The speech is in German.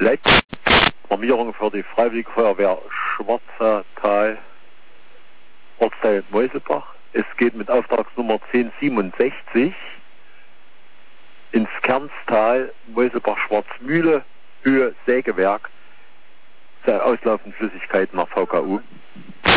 Leitnormierung für die Freiwillige Feuerwehr Schwarzatal, Ortsteil Meuselbach. Es geht mit Auftragsnummer 1067 ins Kernstal, Meuselbach-Schwarzmühle, Höhe Sägewerk, zur auslaufenden Flüssigkeit nach VKU.